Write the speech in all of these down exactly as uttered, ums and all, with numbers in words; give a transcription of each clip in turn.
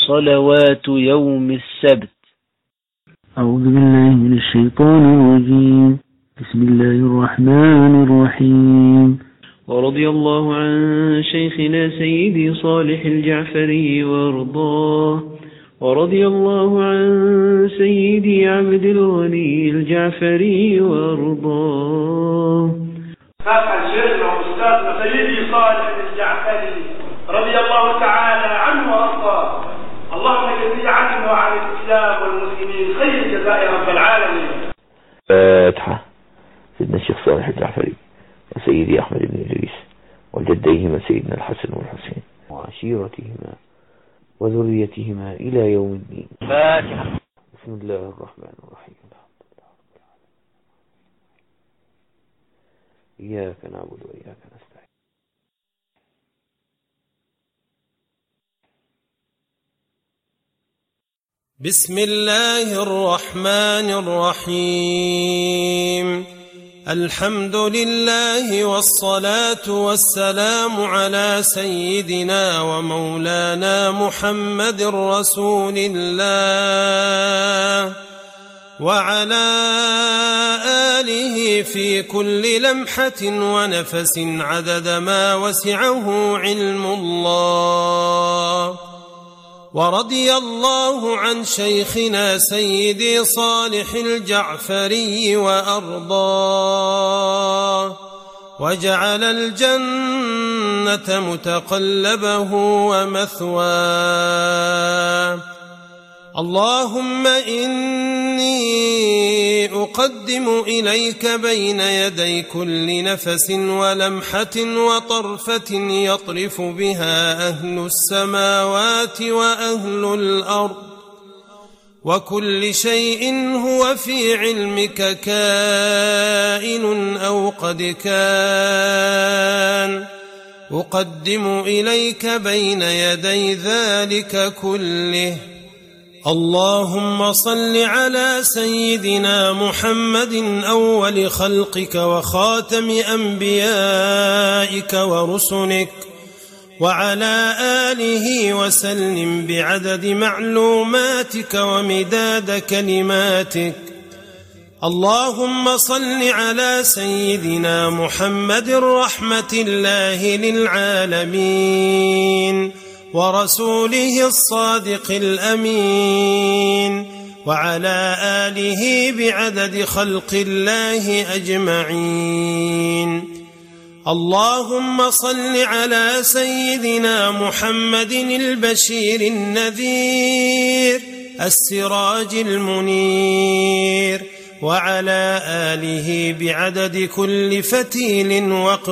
صلوات يوم السبت. أعوذ بالله من الشيطان الرجيم. بسم الله الرحمن الرحيم. ورضي الله عن شيخنا سيدي صالح الجعفري وارضاه، ورضي الله عن سيدي عبد الغني الجعفري وارضاه. فاتح شيخنا وأستاذنا سيدي صالح الجعفري رضي الله تعالى عنه وارضاه، اللهم جزي عنه وعن الإسلام والمسلمين خير جزاء رب العالمين. فاتحة. سيدنا الشيخ صالح الجعفري وسيدي أحمد بن إدريس وجديهما سيدنا الحسن والحسين وعشيرتهما وذريتهما إلى يوم الدين. فاتحة. بسم الله الرحمن الرحيم. إياك نعبد وإياك نستعين. بسم الله الرحمن الرحيم. الحمد لله والصلاة والسلام على سيدنا ومولانا محمد رسول الله وعلى آله في كل لمحة ونفس عدد ما وسعه علم الله. ورضي الله عن شيخنا سيدي صالح الجعفري وأرضاه، وجعل الجنة متقلبه ومثواه. اللهم إني أقدم إليك بين يدي كل نفس ولمحة وطرفة يطرف بها أهل السماوات وأهل الأرض، وكل شيء هو في علمك كائن أو قد كان، أقدم إليك بين يدي ذلك كله. اللهم صل على سيدنا محمد أول خلقك وخاتم أنبيائك ورسلك، وعلى آله وسلم بعدد معلوماتك ومداد كلماتك. اللهم صل على سيدنا محمد رحمة الله للعالمين ورسوله الصادق الأمين، وعلى آله بعدد خلق الله أجمعين. اللهم صل على سيدنا محمد البشير النذير السراج المنير، وعلى آله بعدد كل فتيل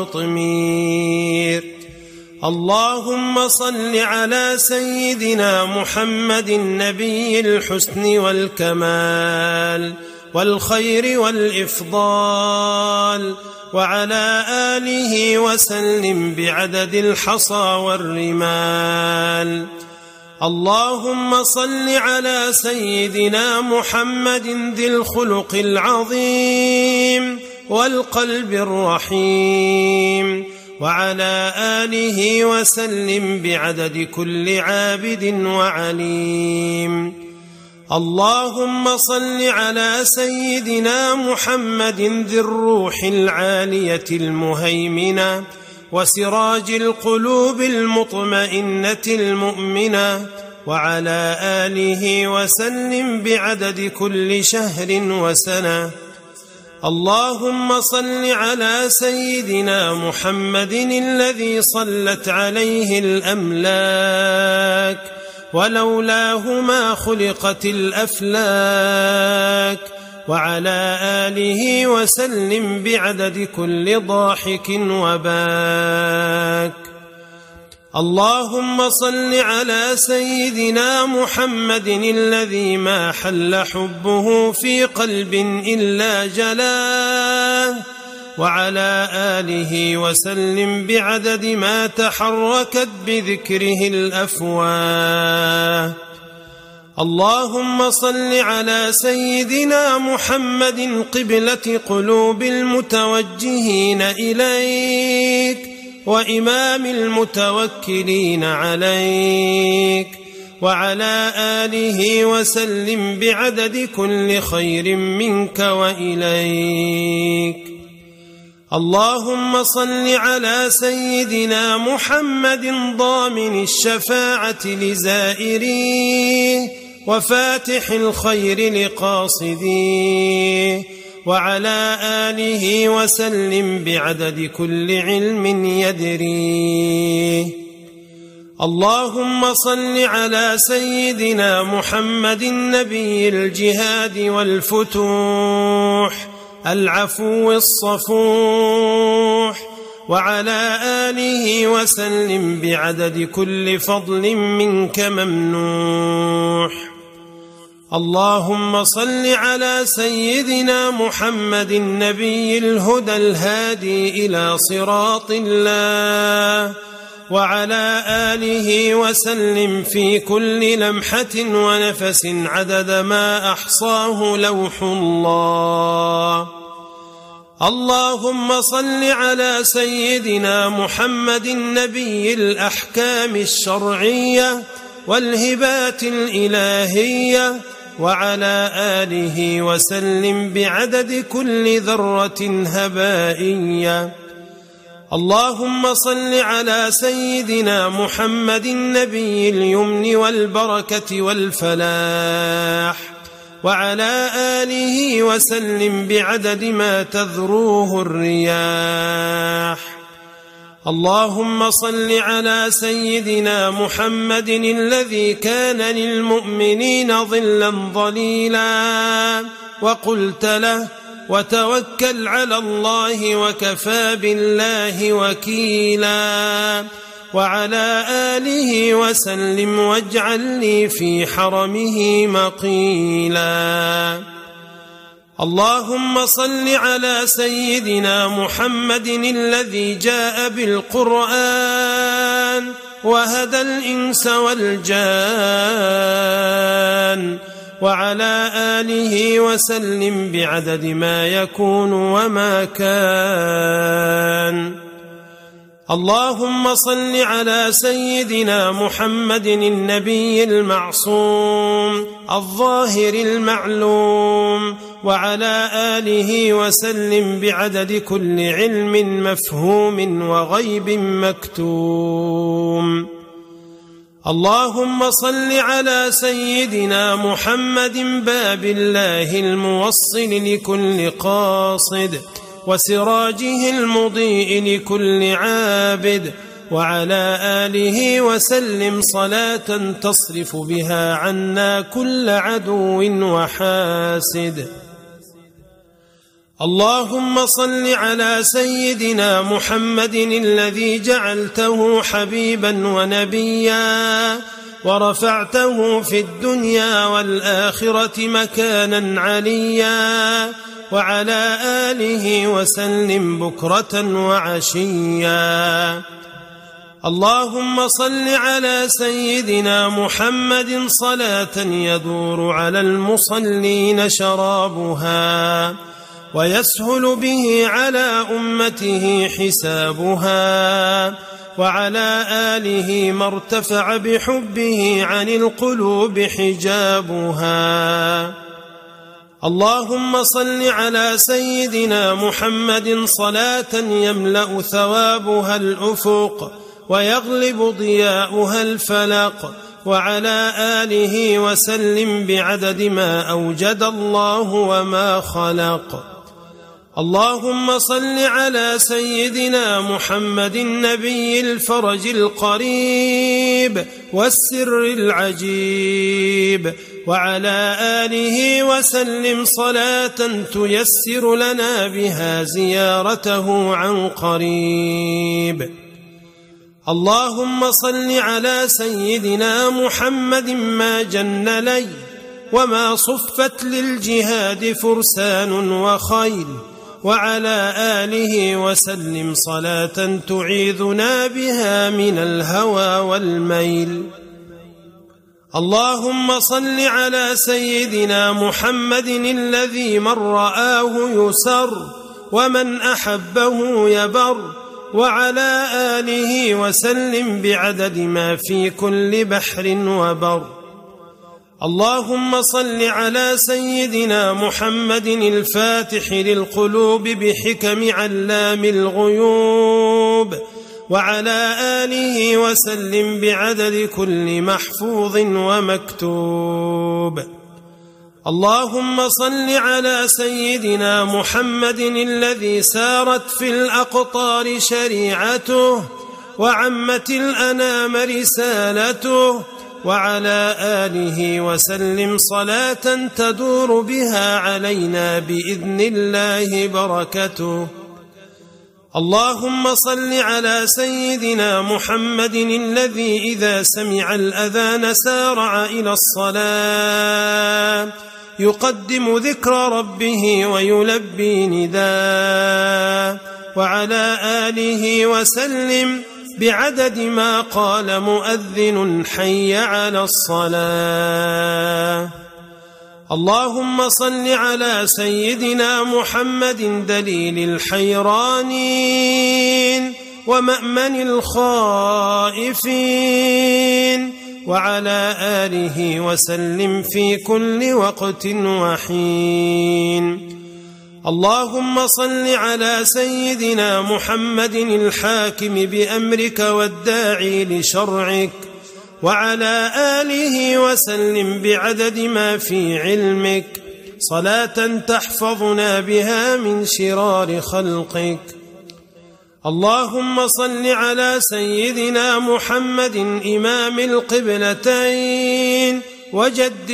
وقطمير. اللهم صل على سيدنا محمد النبي الحسن والكمال والخير والإفضال، وعلى آله وسلم بعدد الحصى والرمال. اللهم صل على سيدنا محمد ذي الخلق العظيم والقلب الرحيم، وعلى آله وسلم بعدد كل عابد وعليم. اللهم صل على سيدنا محمد ذي الروح العالية المهيمنة وسراج القلوب المطمئنة المؤمنة، وعلى آله وسلم بعدد كل شهر وسنة. اللهم صل على سيدنا محمد الذي صلت عليه الأملاك ولولاه ما خلقت الأفلاك، وعلى آله وسلم بعدد كل ضاحك وباك. اللهم صل على سيدنا محمد الذي ما حل حبه في قلب إلا جلاه، وعلى آله وسلم بعدد ما تحركت بذكره الأفواه. اللهم صل على سيدنا محمد قبلة قلوب المتوجهين إليك وإمام المتوكلين عليك، وعلى آله وسلم بعدد كل خير منك وإليك. اللهم صل على سيدنا محمد ضامن الشفاعة لزائريه وفاتح الخير لقاصديه، وعلى آله وسلم بعدد كل علم يدريه. اللهم صل على سيدنا محمد نبي الجهاد والفتوح العفو الصفوح، وعلى آله وسلم بعدد كل فضل منك ممنوح. اللهم صل على سيدنا محمد النبي الهدى الهادي إلى صراط الله، وعلى آله وسلم في كل لمحة ونفس عدد ما أحصاه لوح الله. اللهم صل على سيدنا محمد النبي الأحكام الشرعية والهبات الإلهية، وعلى آله وسلم بعدد كل ذرة هبائية. اللهم صل على سيدنا محمد النبي اليمن والبركة والفلاح، وعلى آله وسلم بعدد ما تذروه الرياح. اللهم صل على سيدنا محمد الذي كان للمؤمنين ظلا ظليلا، وقلت له وتوكل على الله وكفى بالله وكيلا، وعلى آله وسلم واجعل لي في حرمه مقيلا. اللهم صل على سيدنا محمد الذي جاء بالقرآن وهدى الإنس والجان، وعلى آله وسلم بعدد ما يكون وما كان. اللهم صل على سيدنا محمد النبي المعصوم الظاهر المعلوم، وعلى آله وسلم بعدد كل علم مفهوم وغيب مكتوم. اللهم صل على سيدنا محمد باب الله الموصل لكل قاصد، وسراجه المضيء لكل عابد، وعلى آله وسلم صلاة تصرف بها عنا كل عدو وحاسد. اللهم صل على سيدنا محمد الذي جعلته حبيبا ونبيا، ورفعته في الدنيا والآخرة مكانا عليا، وعلى آله وسلم بكرة وعشيا. اللهم صل على سيدنا محمد صلاة يدور على المصلين شرابها، ويسهل به على أمته حسابها، وعلى آله ما ارتفع بحبه عن القلوب حجابها. اللهم صل على سيدنا محمد صلاة يملأ ثوابها الأفق ويغلب ضياؤها الفلق، وعلى آله وسلم بعدد ما أوجد الله وما خلق. اللهم صل على سيدنا محمد النبي الفرج القريب والسر العجيب، وعلى آله وسلم صلاة تيسر لنا بها زيارته عن قريب. اللهم صل على سيدنا محمد ما جن ليل وما صفت للجهاد فرسان وخيل، وعلى آله وسلم صلاة تعيذنا بها من الهوى والميل. اللهم صل على سيدنا محمد الذي من رآه يسر ومن أحبه يبر، وعلى آله وسلم بعدد ما في كل بحر وبر. اللهم صل على سيدنا محمد الفاتح للقلوب بحكم علام الغيوب وعلى آله وسلم بعدد كل محفوظ ومكتوب. اللهم صل على سيدنا محمد الذي سارت في الأقطار شريعته وعمت الأنام رسالته وعلى آله وسلم صلاة تدور بها علينا بإذن الله بركته. اللهم صل على سيدنا محمد الذي إذا سمع الأذان سارع إلى الصلاة يقدم ذكر ربه ويلبي نداء وعلى آله وسلم بعدد ما قال مؤذن حي على الصلاة. اللهم صل على سيدنا محمد دليل الحيرانين ومأمن الخائفين وعلى آله وسلم في كل وقت وحين. اللهم صل على سيدنا محمد الحاكم بأمرك والداعي لشرعك وعلى آله وسلم بعدد ما في علمك صلاة تحفظنا بها من شرار خلقك. اللهم صل على سيدنا محمد إمام القبلتين وجد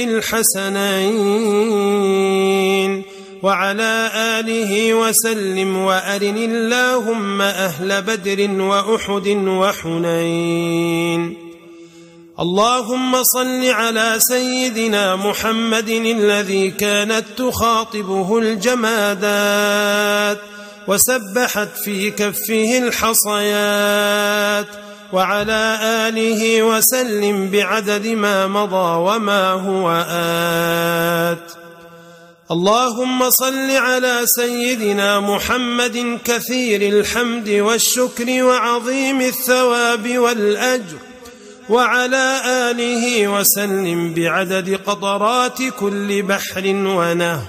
الحسنين وعلى آله وسلم وأرن اللهم أهل بدر وأحد وحنين. اللهم صل على سيدنا محمد الذي كانت تخاطبه الجمادات وسبحت في كفه الحصيات وعلى آله وسلم بعدد ما مضى وما هو آت. اللهم صل على سيدنا محمد كثير الحمد والشكر وعظيم الثواب والأجر وعلى آله وسلم بعدد قطرات كل بحر ونهر.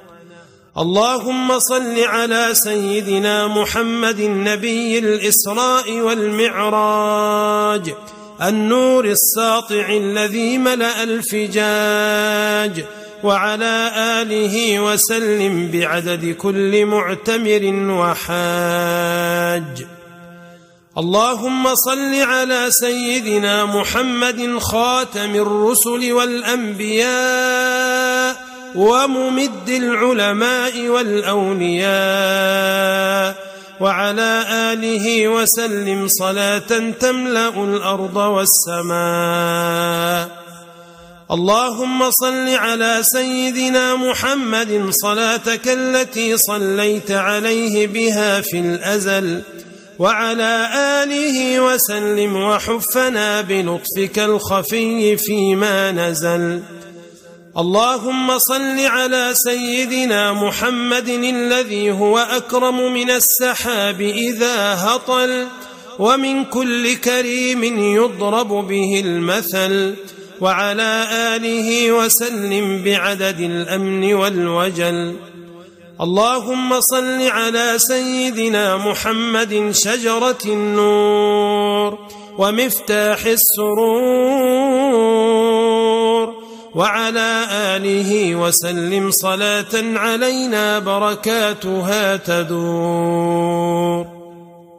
اللهم صل على سيدنا محمد النبي الإسراء والمعراج النور الساطع الذي ملأ الفجاج وعلى آله وسلم بعدد كل معتمر وحاج. اللهم صل على سيدنا محمد خاتم الرسل والأنبياء وممد العلماء والأولياء وعلى آله وسلم صلاة تملأ الأرض والسماء. اللهم صل على سيدنا محمد صلاتك التي صليت عليه بها في الأزل وعلى آله وسلم وحفنا بلطفك الخفي فيما نزل. اللهم صل على سيدنا محمد الذي هو أكرم من السحاب إذا هطل ومن كل كريم يضرب به المثل وعلى آله وسلم بعدد الأمن والوجل. اللهم صل على سيدنا محمد شجرة النور ومفتاح السرور وعلى آله وسلم صلاة علينا بركاتها تدور.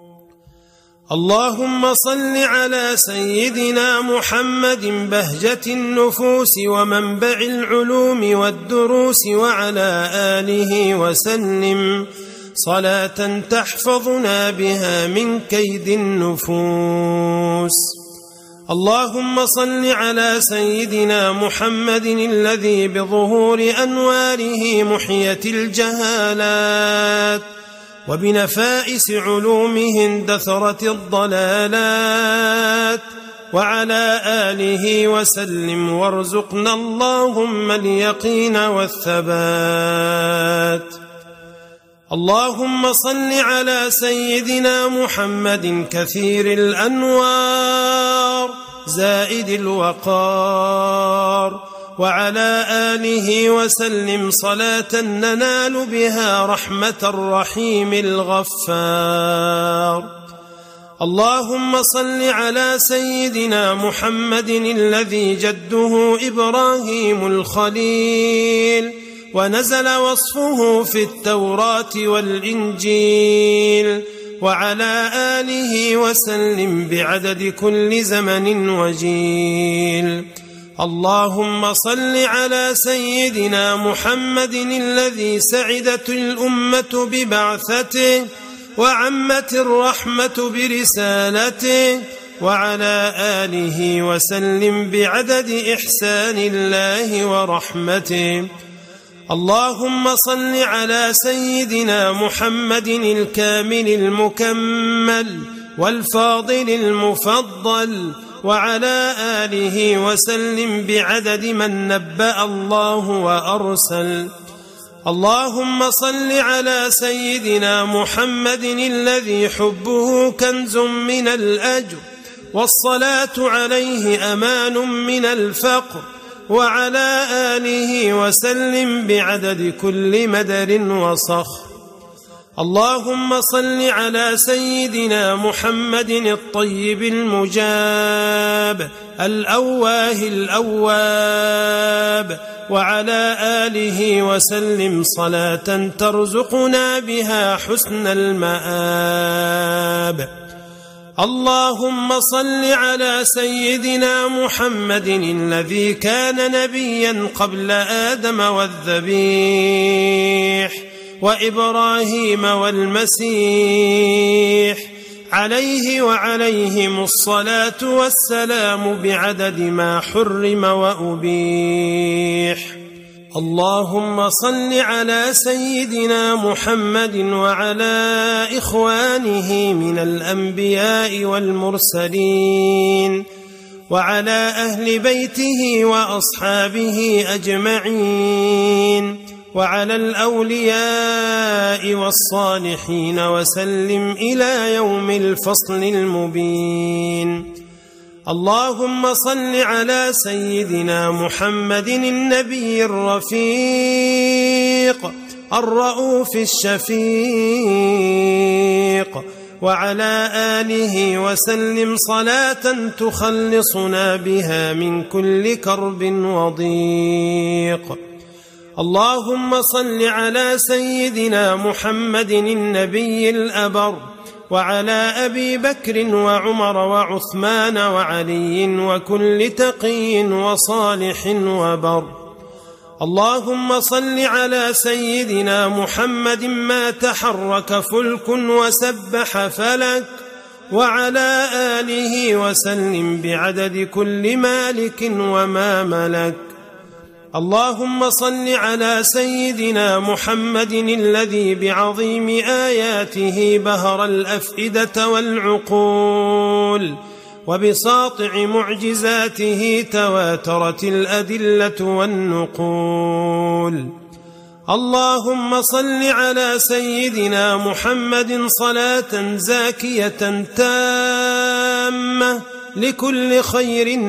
اللهم صل على سيدنا محمد بهجة النفوس ومنبع العلوم والدروس وعلى آله وسلم صلاة تحفظنا بها من كيد النفوس. اللهم صل على سيدنا محمد الذي بظهور أنواره محيت الجهالات وبنفائس علومه اندثرت الضلالات وعلى آله وسلم وارزقنا اللهم اليقين والثبات. اللهم صل على سيدنا محمد كثير الأنوار زائد الوقار وعلى آله وسلم صلاة ننال بها رحمة الرحيم الغفار. اللهم صل على سيدنا محمد الذي جده إبراهيم الخليل ونزل وصفه في التوراة والإنجيل، وعلى آله وسلم بعدد كل زمن وجيل. اللهم صل على سيدنا محمد الذي سعدت الأمة ببعثته وعمت الرحمة برسالته، وعلى آله وسلم بعدد إحسان الله ورحمته. اللهم صل على سيدنا محمد الكامل المكمل والفاضل المفضل، وعلى آله وسلم بعدد من نبأ الله وأرسل. اللهم صل على سيدنا محمد الذي حبه كنز من الأجر والصلاة عليه أمان من الفقر، وعلى آله وسلم بعدد كل مدر وصخر. اللهم صل على سيدنا محمد الطيب المجاب الأواه الأواب، وعلى آله وسلم صلاة ترزقنا بها حسن المآب. اللهم صل على سيدنا محمد الذي كان نبيا قبل آدم والذبيح وإبراهيم والمسيح، عليه وعليهم الصلاة والسلام بعدد ما حرم وأبيح. اللهم صل على سيدنا محمد وعلى إخوانه من الأنبياء والمرسلين، وعلى أهل بيته وأصحابه أجمعين، وعلى الأولياء والصالحين وسلم إلى يوم الفصل المبين. اللهم صل على سيدنا محمد النبي الرفيق الرؤوف الشفيق، وعلى آله وسلم صلاة تخلصنا بها من كل كرب وضيق. اللهم صل على سيدنا محمد النبي الأبر، وعلى أبي بكر وعمر وعثمان وعلي وكل تقي وصالح وبر. اللهم صل على سيدنا محمد ما تحرك فلك وسبح فلك، وعلى آله وسلم بعدد كل مالك وما ملك. اللهم صل على سيدنا محمد الذي بعظيم آياته بهر الأفئدة والعقول، وبساطع معجزاته تواترت الأدلة والنقول. اللهم صل على سيدنا محمد صلاة زاكية تامة لكل خير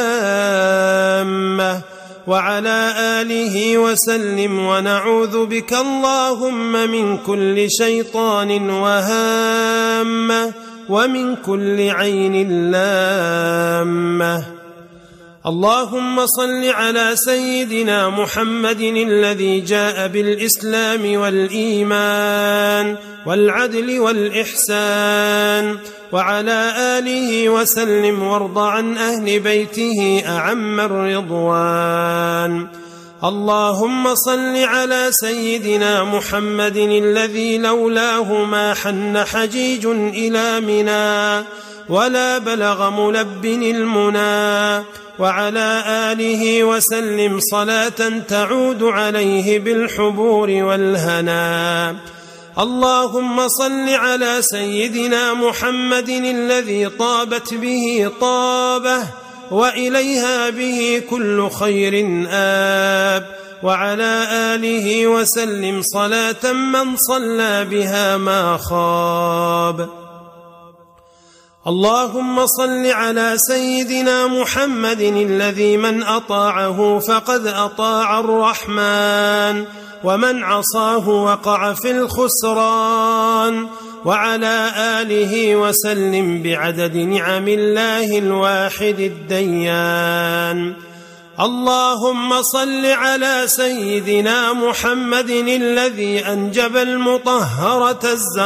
آمة، وعلى آله وسلم. ونعوذ بك اللهم من كل شيطان وهامة، ومن كل عين لامة. اللهم صل على سيدنا محمد الذي جاء بالإسلام والإيمان والعدل والإحسان، وعلى آله وسلم. وارض عن أهل بيته أعم الرضوان. اللهم صل على سيدنا محمد الذي لولاه ما حن حجيج إلى منى ولا بلغ ملب المنى، وعلى آله وسلم صلاة تعود عليه بالحبور والهنا. اللهم صل على سيدنا محمد الذي طابت به طابة وإليها به كل خير آب، وعلى آله وسلم صلاة من صلى بها ما خاب. اللهم صل على سيدنا محمد الذي من أطاعه فقد أطاع الرحمن ومن عصاه وقع في الخسران، وعلى آله وسلم بعدد نعم الله الواحد الديان. اللهم صل على سيدنا محمد الذي أنجب المطهرة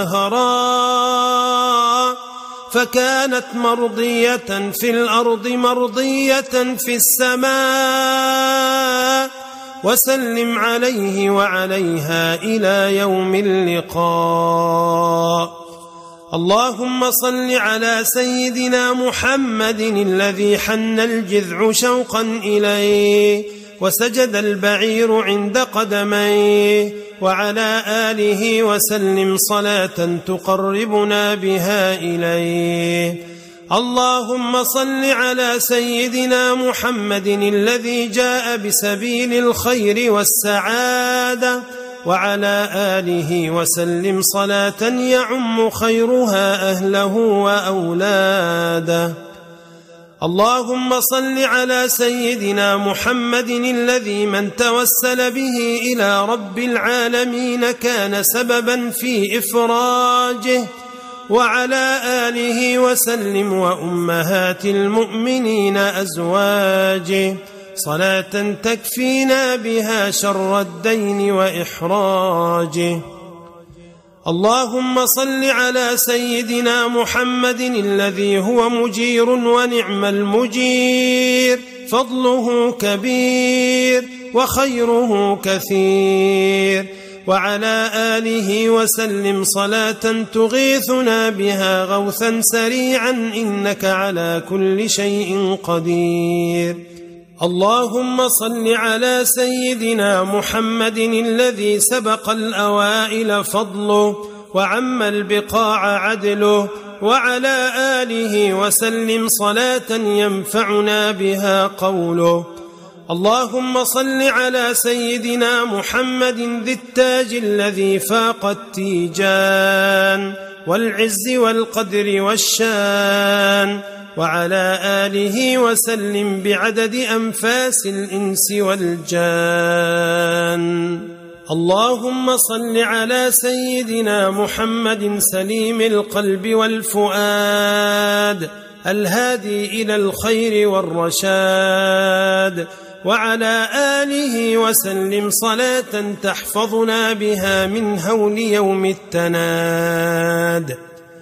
الزهراء فكانت مرضية في الأرض مرضية في السماء، وسلم عليه وعليها إلى يوم اللقاء. اللهم صل على سيدنا محمد الذي حن الجذع شوقا إليه وسجد البعير عند قدميه، وعلى آله وسلم صلاة تقربنا بها إليه. اللهم صل على سيدنا محمد الذي جاء بسبيل الخير والسعادة، وعلى آله وسلم صلاة يعم خيرها أهله وأولاده. اللهم صل على سيدنا محمد الذي من توسل به إلى رب العالمين كان سببا في إفراجه، وعلى آله وسلم وأمهات المؤمنين أزواجه صلاة تكفينا بها شر الدين وإحراجه. اللهم صل على سيدنا محمد الذي هو مجير ونعم المجير، فضله كبير وخيره كثير، وعلى آله وسلم صلاة تغيثنا بها غوثا سريعا إنك على كل شيء قدير. اللهم صل على سيدنا محمد الذي سبق الأوائل فضله وعم البقاع عدله، وعلى آله وسلم صلاة ينفعنا بها قوله. اللهم صل على سيدنا محمد ذي التاج الذي فاق التيجان والعز والقدر والشان، وعلى آله وسلم بعدد أنفاس الإنس والجان. اللهم صل على سيدنا محمد سليم القلب والفؤاد الهادي إلى الخير والرشاد، وعلى آله وسلم صلاة تحفظنا بها من هول يوم التناد.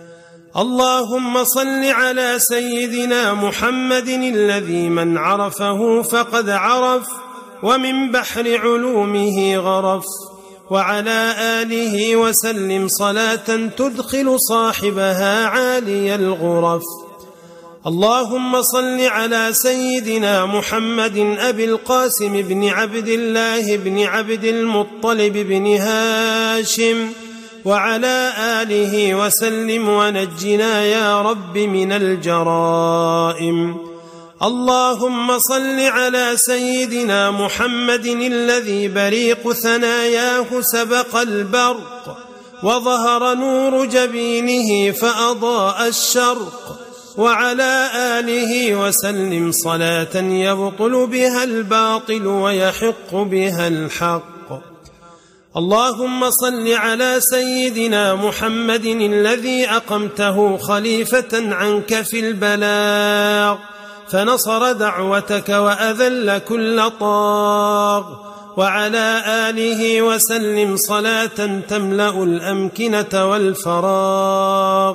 اللهم صل على سيدنا محمد الذي من عرفه فقد عرف ومن بحر علومه غرف، وعلى آله وسلم صلاة تدخل صاحبها عالي الغرف. اللهم صل على سيدنا محمد أبي القاسم بن عبد الله بن عبد المطلب بن هاشم، وعلى آله وسلم ونجنا يا رب من الجرائم. اللهم صل على سيدنا محمد الذي بريق ثناياه سبق البرق وظهر نور جبينه فأضاء الشرق، وعلى آله وسلم صلاة يبطل بها الباطل ويحق بها الحق. اللهم صل على سيدنا محمد الذي أقمته خليفة عنك في البلاغ فنصر دعوتك وأذل كل طاغ، وعلى آله وسلم صلاة تملأ الأمكنة والفراغ.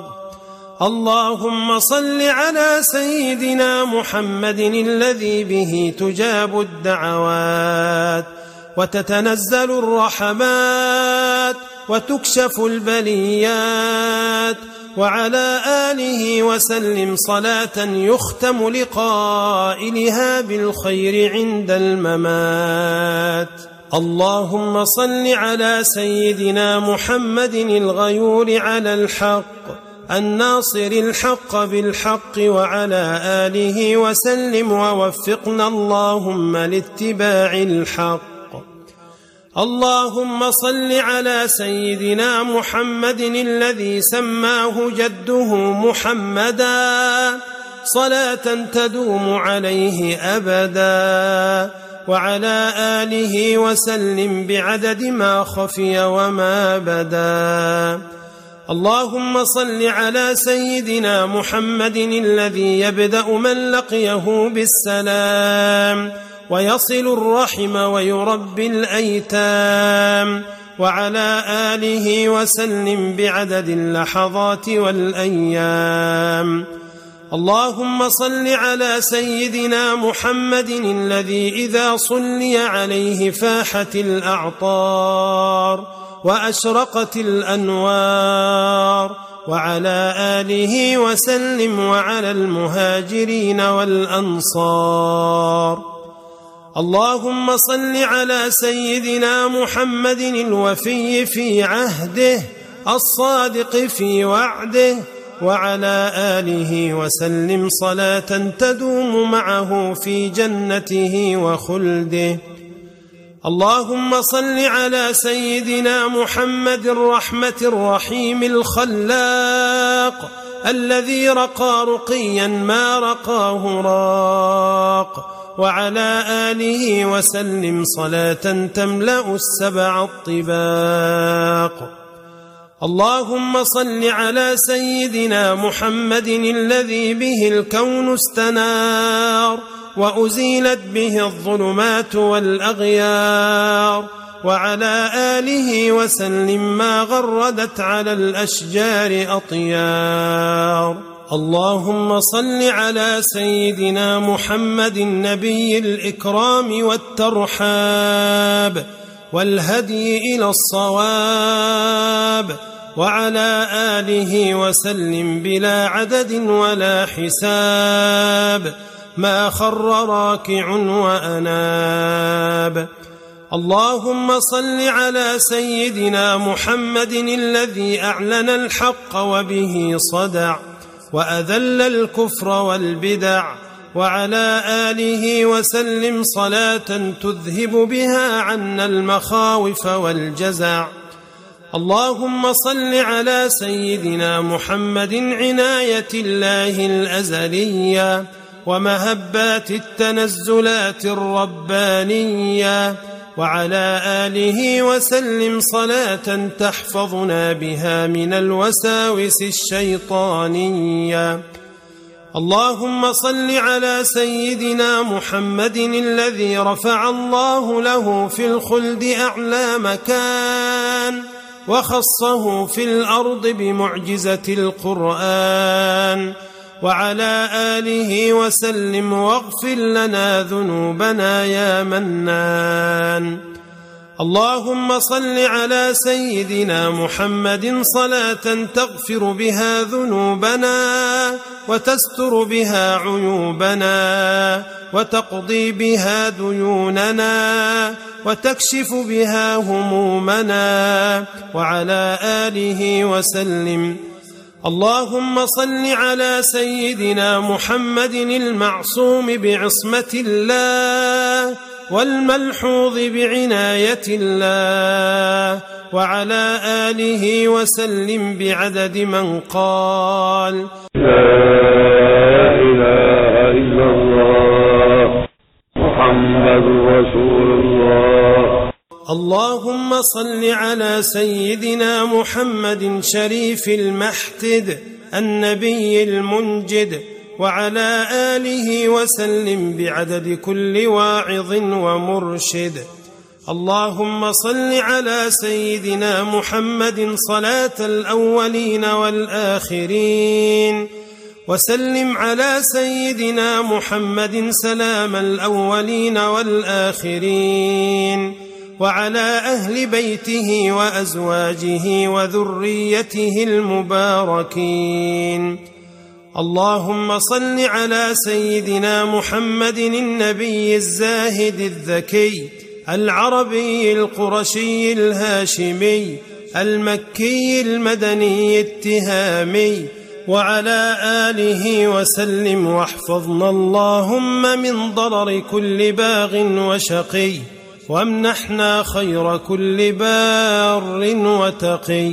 اللهم صل على سيدنا محمد الذي به تجاب الدعوات وتتنزل الرحمات وتكشف البليات، وعلى آله وسلم صلاة يختم لقائلها بالخير عند الممات. اللهم صل على سيدنا محمد الغيور على الحق الناصر الحق بالحق، وعلى آله وسلم ووفقنا اللهم لاتباع الحق. اللهم صل على سيدنا محمد الذي سماه جده محمدا صلاة تدوم عليه أبدا، وعلى آله وسلم بعدد ما خفي وما بدا. اللهم صل على سيدنا محمد الذي يبدأ من لقيه بالسلام ويصل الرحم ويربي الأيتام، وعلى آله وسلم بعدد اللحظات والأيام. اللهم صل على سيدنا محمد الذي إذا صلي عليه فاحت الأعطار وأشرقت الأنوار، وعلى آله وسلم وعلى المهاجرين والأنصار. اللهم صل على سيدنا محمد الوفي في عهده الصادق في وعده، وعلى آله وسلم صلاة تدوم معه في جنته وخلده. اللهم صل على سيدنا محمد الرحمة الرحيم الخلاق الذي رقى رقيا ما رقاه راق، وعلى آله وسلم صلاة تملأ السبع الطباق. اللهم صل على سيدنا محمد الذي به الكون استنار وأزيلت به الظلمات والأغيار، وعلى آله وسلم ما غردت على الأشجار أطيار. اللهم صل على سيدنا محمد النبي الإكرام والترحاب والهدي إلى الصواب، وعلى آله وسلم بلا عدد ولا حساب ما خر راكع وأناب. اللهم صل على سيدنا محمد الذي أعلن الحق وبه صدع وأذل الكفر والبدع، وعلى آله وسلم صلاة تذهب بها عنا المخاوف والجزع. اللهم صل على سيدنا محمد عناية الله الأزلية ومهبات التنزلات الربانية، وعلى آله وسلم صلاة تحفظنا بها من الوساوس الشيطانية. اللهم صل على سيدنا محمد الذي رفع الله له في الخلد أعلى مكان وخصه في الأرض بمعجزة القرآن، وعلى آله وسلم واغفر لنا ذنوبنا يا منان. اللهم صل على سيدنا محمد صلاة تغفر بها ذنوبنا وتستر بها عيوبنا وتقضي بها ديوننا وتكشف بها همومنا، وعلى آله وسلم. اللهم صل على سيدنا محمد المعصوم بعصمة الله والملحوظ بعناية الله، وعلى آله وسلم بعدد من قال لا إله إلا الله محمد رسول الله. اللهم صل على سيدنا محمد شريف المحتد النبي المنجد، وعلى آله وسلم بعدد كل واعظ ومرشد. اللهم صل على سيدنا محمد صلاة الأولين والآخرين، وسلم على سيدنا محمد سلام الأولين والآخرين، وعلى أهل بيته وأزواجه وذريته المباركين. اللهم صل على سيدنا محمد النبي الزاهد الذكي العربي القرشي الهاشمي المكي المدني التهامي، وعلى آله وسلم، واحفظنا اللهم من ضرر كل باغ وشقي، وامنحنا خير كل بار وتقي.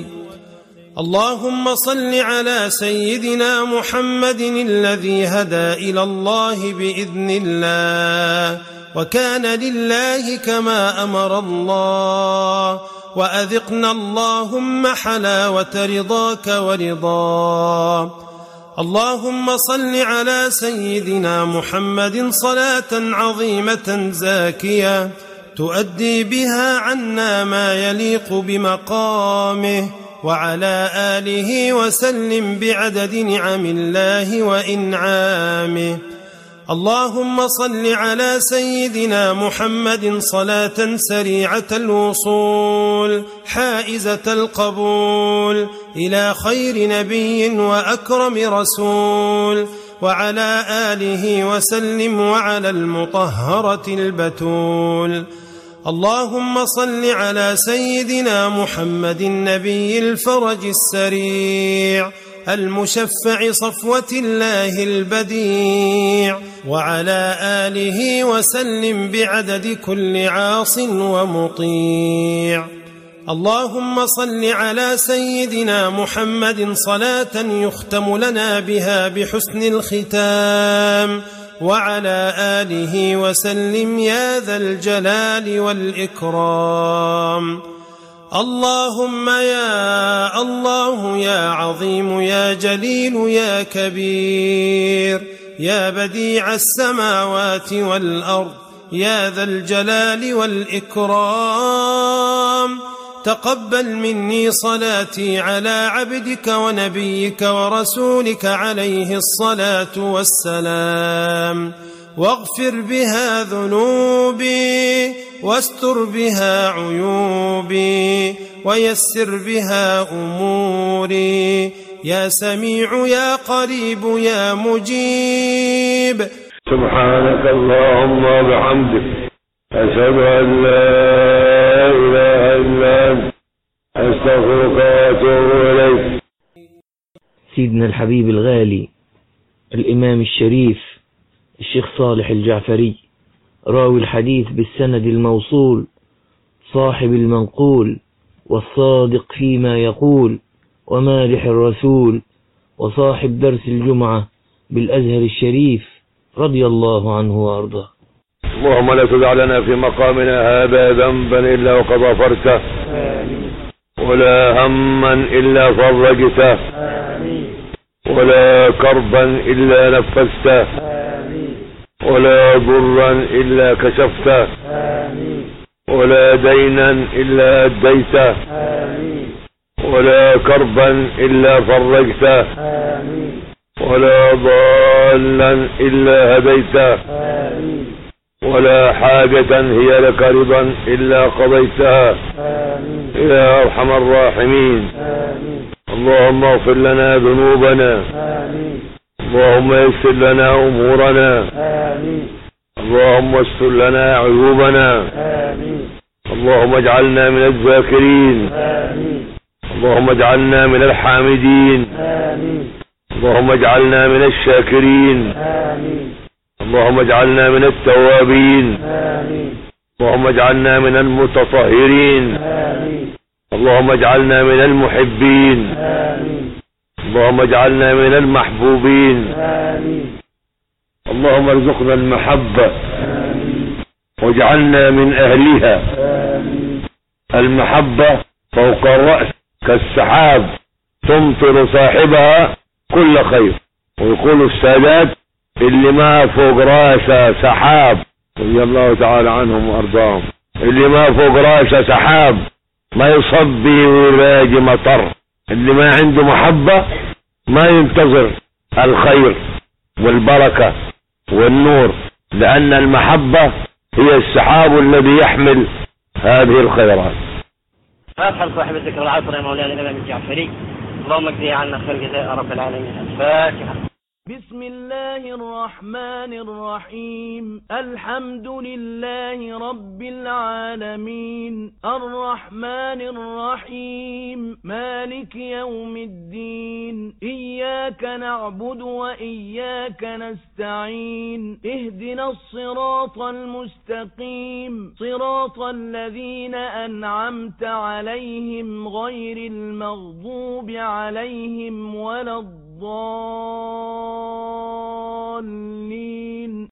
اللهم صل على سيدنا محمد الذي هدى إلى الله بإذن الله وكان لله كما أمر الله، وأذقنا اللهم حلاوة رضاك ورضاه. اللهم صل على سيدنا محمد صلاة عظيمة زاكية تؤدي بها عنا ما يليق بمقامه، وعلى آله وسلم بعدد نعم الله وإنعامه. اللهم صل على سيدنا محمد صلاة سريعة الوصول حائزة القبول إلى خير نبي وأكرم رسول، وعلى آله وسلم وعلى المطهرة البتول. اللهم صل على سيدنا محمد النبي الفرج السريع المشفع صفوة الله البديع، وعلى آله وسلم بعدد كل عاص ومطيع. اللهم صل على سيدنا محمد صلاة يختم لنا بها بحسن الختام، وعلى آله وسلم يا ذا الجلال والإكرام. اللهم يا الله يا عظيم يا جليل يا كبير يا بديع السماوات والأرض يا ذا الجلال والإكرام، تقبل مني صلاتي على عبدك ونبيك ورسولك عليه الصلاة والسلام، واغفر بها ذنوبي واستر بها عيوبي ويسر بها أموري، يا سميع يا قريب يا مجيب. سبحانك اللهم وبحمدك، أشهد أن لا إله إلا أنت، أستغفرك وأتوب إليك. سيدنا الحبيب الغالي الإمام الشريف الشيخ صالح الجعفري راوي الحديث بالسند الموصول، صاحب المنقول والصادق فيما يقول، ومالح الرسول، وصاحب درس الجمعة بالأزهر الشريف، رضي الله عنه وأرضاه. اللهم لا تدع لنا في مقامنا هذا ذنبا إلا وقد غفرته، ولا هما إلا فرجته، ولا كربا إلا نفسته، ولا ضرا إلا كشفته، ولا دينا إلا أديته، ولا كربا إلا فرجته، ولا ضالا إلا هديته، ولا حاجة هي لك رضا إلا قضيتها يا أرحم الراحمين. اللهم اغفر لنا ذنوبنا، اللهم يسر لنا أمورنا، اللهم استر لنا عيوبنا، اللهم اجعلنا من الذاكرين، اللهم اجعلنا من الحامدين، اللهم اجعلنا من الشاكرين، اللهم اجعلنا من التوابين، اللهم اجعلنا من المتطهرين، اللهم اجعلنا من المحبين، اللهم اجعلنا من المحبوبين. اللهم ارزقنا المحبة واجعلنا من أهلها. المحبة فوق الرأس كالسحاب تمطر صاحبها كل خير، ويقول السادات اللي ما فوق راسه سحاب رضي الله تعالى عنهم وارضاهم، اللي ما فوق راسه سحاب ما يصب به ويراج مطر. اللي ما عنده محبة ما ينتظر الخير والبركة والنور، لأن المحبة هي السحاب الذي يحمل هذه الخيرات. فاتحة صاحب الذكر العصر يا مولانا الإمام الجعفري، اللهم اجزي عنا خير جزاء رب العالمين. الفاتحة. بسم الله الرحمن الرحيم الحمد لله رب العالمين الرحمن الرحيم مالك يوم الدين إياك نعبد وإياك نستعين اهدنا الصراط المستقيم صراط الذين أنعمت عليهم غير المغضوب عليهم ولا الضالين